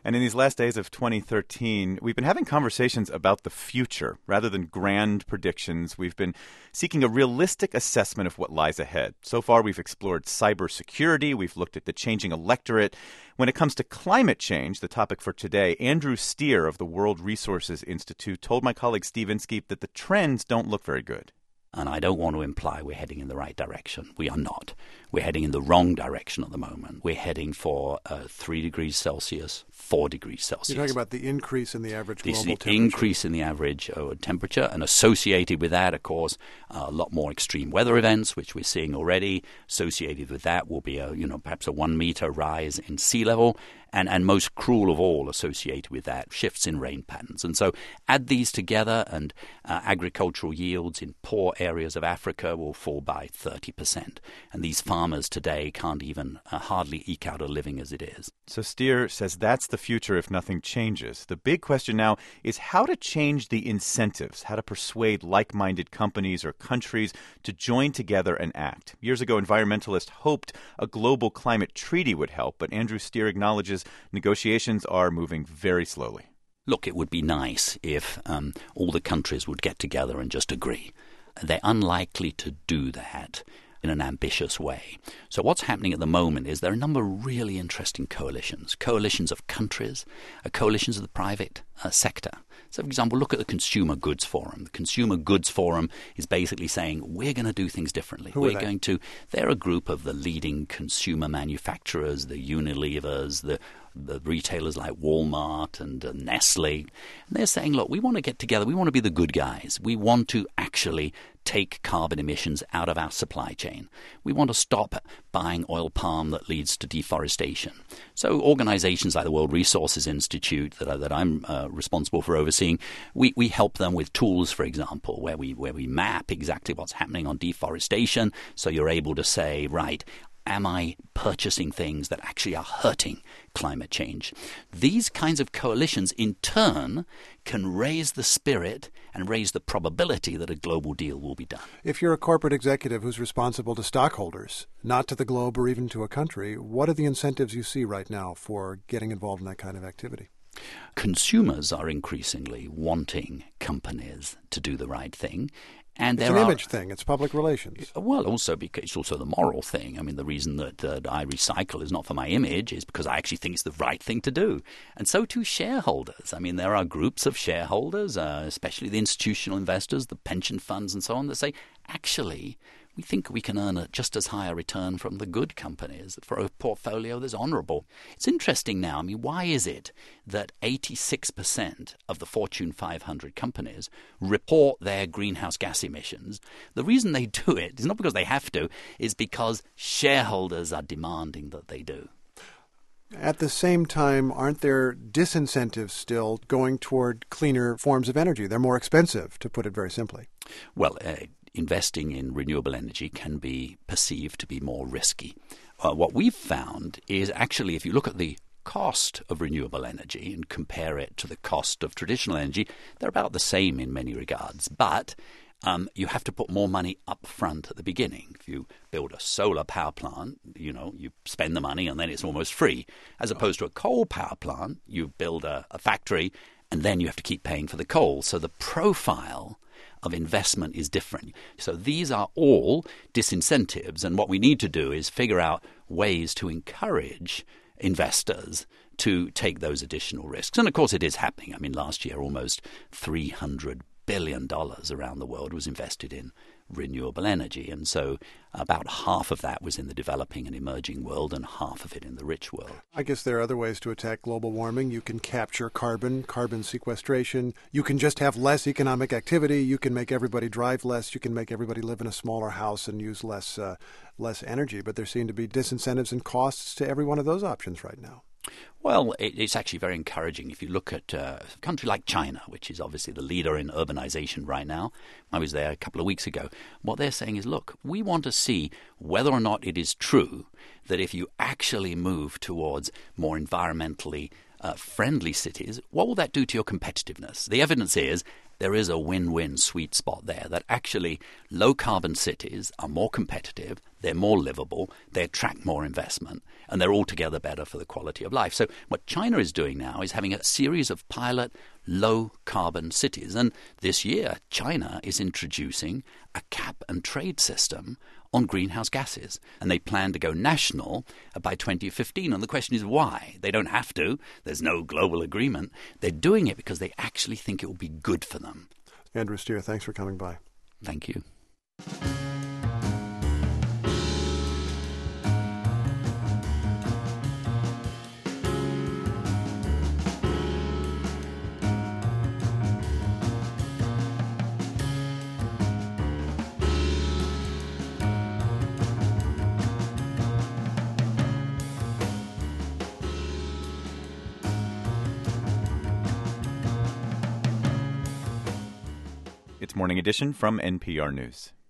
And in these last days of 2013, we've been having conversations about the future. Rather than grand predictions, we've been seeking a realistic assessment of what lies ahead. So far, we've explored cybersecurity. We've looked at the changing electorate. When it comes to climate change, the topic for today, Andrew Steer of the World Resources Institute told my colleague Steve Inskeep that the trends don't look very good. And I don't want to imply we're heading in the right direction. We are not. We're heading in the wrong direction at the moment. We're heading for 3 degrees Celsius, 4 degrees Celsius. You're talking about the increase in the average global temperature. The increase in the average temperature, and associated with that, of course, a lot more extreme weather events, which we're seeing already. Associated with that will be perhaps a 1 meter rise in sea level. And most cruel of all associated with that, shifts in rain patterns. And so add these together and agricultural yields in poor areas of Africa will fall by 30%. And these farmers today can't even hardly eke out a living as it is. So Steer says that's the future if nothing changes. The big question now is how to change the incentives, how to persuade like-minded companies or countries to join together and act. Years ago, environmentalists hoped a global climate treaty would help, but Andrew Steer acknowledges negotiations are moving very slowly. Look, it would be nice if all the countries would get together and just agree. They're unlikely to do that in an ambitious way. So what's happening at the moment is there are a number of really interesting coalitions of countries, coalitions of the private sector. So, for example, look at the Consumer Goods Forum. The Consumer Goods Forum is basically saying we're going to do things differently. They're a group of the leading consumer manufacturers, the Unilevers, the retailers like Walmart and Nestle. And they're saying, look, we want to get together. We want to be the good guys. We want to actually take carbon emissions out of our supply chain. We want to stop buying oil palm that leads to deforestation. So organizations like the World Resources Institute that I'm responsible for overseeing, we help them with tools, for example, where we map exactly what's happening on deforestation. So you're able to say, right, am I purchasing things that actually are hurting climate change? These kinds of coalitions, in turn, can raise the spirit and raise the probability that a global deal will be done. If you're a corporate executive who's responsible to stockholders, not to the globe or even to a country, what are the incentives you see right now for getting involved in that kind of activity? Consumers are increasingly wanting companies to do the right thing. And it's an image thing. It's public relations. Well, also because it's also the moral thing. I mean, the reason that I recycle is not for my image, is because I actually think it's the right thing to do. And so too shareholders. I mean, there are groups of shareholders, especially the institutional investors, the pension funds and so on, that say, actually, we think we can earn just as high a return from the good companies for a portfolio that's honorable. It's interesting now. I mean, why is it that 86% of the Fortune 500 companies report their greenhouse gas emissions? The reason they do it is not because they have to, is because shareholders are demanding that they do. At the same time, aren't there disincentives still going toward cleaner forms of energy? They're more expensive, to put it very simply. Well, investing in renewable energy can be perceived to be more risky. What we've found is actually, if you look at the cost of renewable energy and compare it to the cost of traditional energy, they're about the same in many regards. But you have to put more money up front at the beginning. If you build a solar power plant, you spend the money and then it's almost free. As opposed to a coal power plant, you build a factory and then you have to keep paying for the coal. So the profile of investment is different. So these are all disincentives, and what we need to do is figure out ways to encourage investors to take those additional risks. And of course it is happening. I mean, last year almost $300 billion around the world was invested in renewable energy, and so about half of that was in the developing and emerging world and half of it in the rich world. I guess there are other ways to attack global warming. You can capture carbon sequestration. You can just have less economic activity. You can make everybody drive less. You can make everybody live in a smaller house and use less energy. But there seem to be disincentives and costs to every one of those options right now. Well, it's actually very encouraging. If you look at a country like China, which is obviously the leader in urbanization right now. I was there a couple of weeks ago. What they're saying is, look, we want to see whether or not it is true that if you actually move towards more environmentally friendly cities, what will that do to your competitiveness? The evidence is there is a win-win sweet spot there that actually low-carbon cities are more competitive, they're more livable, they attract more investment, and they're altogether better for the quality of life. So what China is doing now is having a series of pilot low-carbon cities. And this year, China is introducing a cap-and-trade system on greenhouse gases. And they plan to go national by 2015. And the question is why? They don't have to. There's no global agreement. They're doing it because they actually think it will be good for them. Andrew Steer, thanks for coming by. Thank you. It's Morning Edition from NPR News.